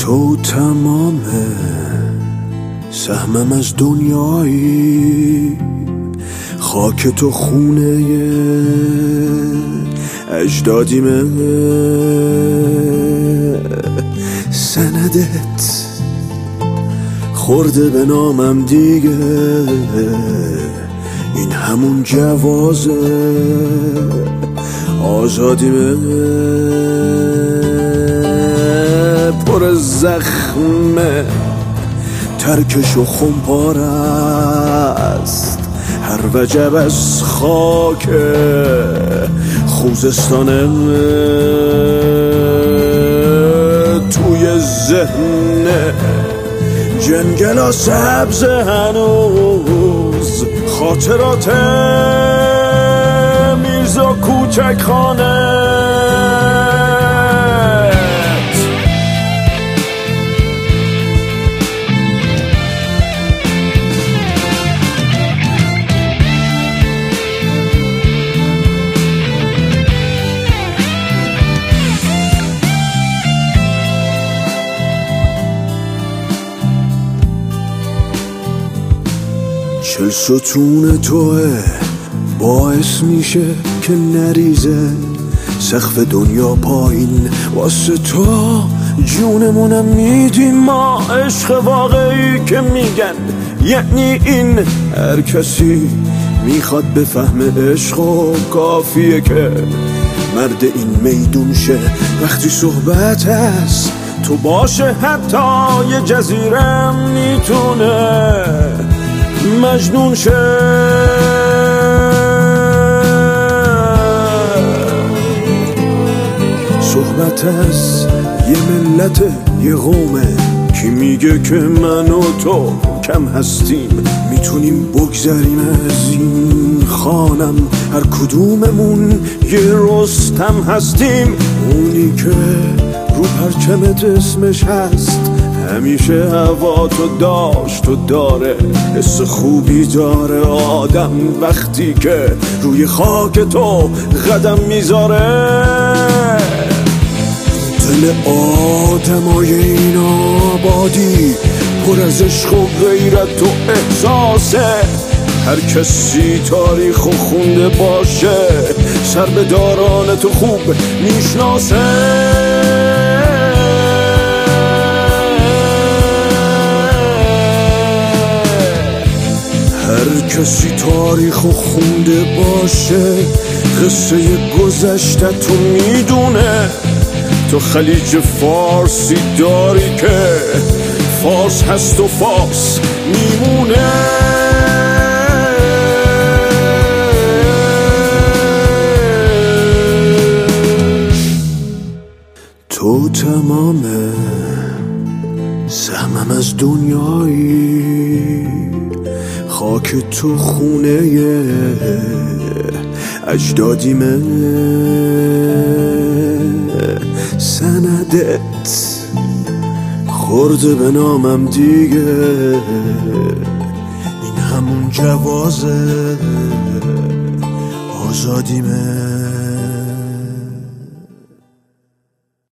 تو تمام سهمم از دنیایی، خاک تو خونه اجدادیمه، سندت خورده به نامم دیگه، این همون جوازه آزادیمه، پر زخمه ترکش و خمپار است، هر وجب از خاک خوزستانه، توی ذهن جنگلا سبز هنوز خاطرات میرزا کوچک خانه. چل ستون توه باعث میشه که نریزه سقف دنیا پایین، واسه تو جونمونم میدیم ما، عشق واقعی که میگن یعنی این. هر کسی میخواد بفهم عشق و کافیه که مرد این میدون شه، وقتی صحبت هست تو باشه حتی یه جزیره میتونه مجنون شه. صحبت از یه ملت یه قومه، کی میگه که من و تو کم هستیم، میتونیم بگذریم از این خانم، هر کدوممون یه رستم هستیم. اونی که رو پرچمت اسمش هست همیشه هوا تو داشت و داره، حس خوبی داره آدم وقتی که روی خاک تو قدم میذاره. دل آدمای این آبادی پر از عشق و غیرت و احساسه، هر کسی تاریخ و خونده باشه سر به داران تو خوب میشناسه. هر کسی تاریخ و خونده باشه قصه گذشته تو میدونه، تو خلیج فارسی داری که فارس هست و فارس میمونه. تو تمام سهمم از دنیایی، خاک تو خونه اجدادیمه، سندت خورده به نامم دیگه، این همون جوازه آزادیمه.